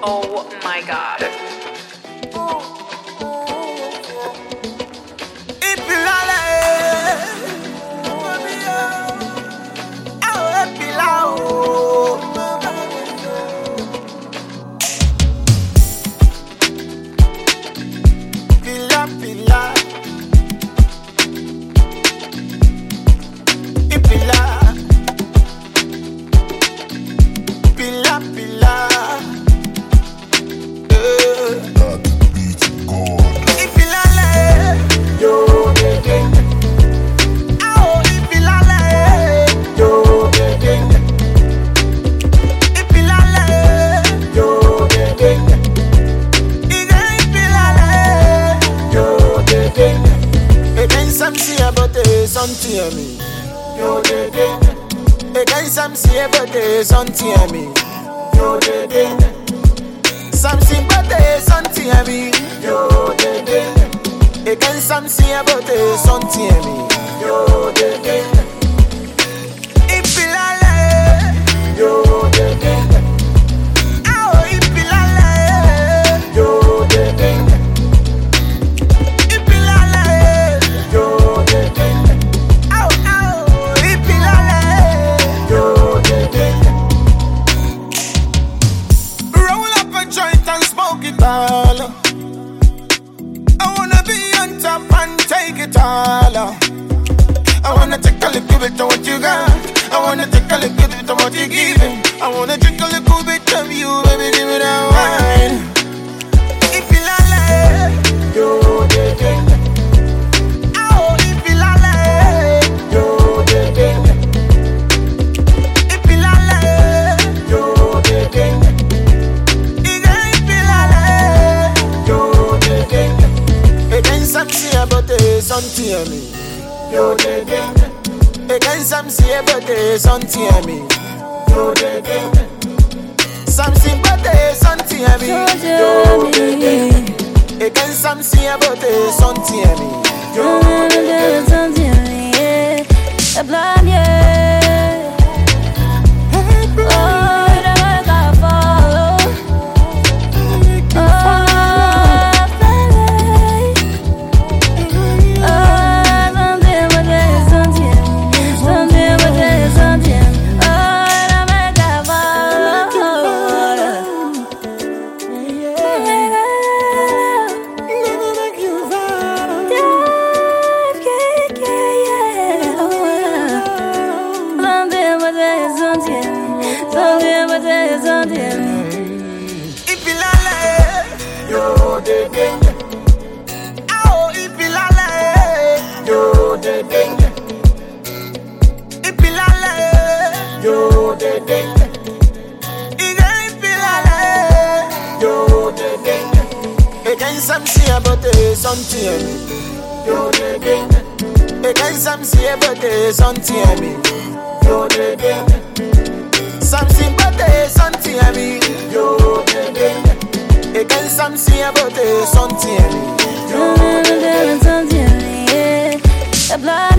Oh my god. Yo de ding. Again some see but there's something I mean. Yo de ding. Something but there's something I mean. Yo de ding. Again some see but there's something I mean. Yo de ding. Ipilale. Yo de ding. Oh ipilale. Yo de ding. Ipilale. Yo de ding. I wanna be on top and take it all. I wanna take a little bit of what you got. I wanna take a little bit of what you're giving. I wanna drink a little bit of you, baby, give me that wine. If you like, yo, de ding. Oh, if you like, yo, de ding. If you like, yo, de ding. Some say but there's something I mean. Yo de ding. Again some say but there's something I mean. Yo de ding. Something but there's something I mean. Yo de ding. Again some say but there's something I mean. Yo de ding. The blood yeah. If you like, yo de ding. Oh, if you like, yo de ding. If you like, yo de ding. If you like, yo de ding. Again some say but there's something. Yo de ding. Again some say but there's something I mean. Yo de ding. Something but there's something I mean. Yo de ding. Again some say but there's something I mean. Yo de ding.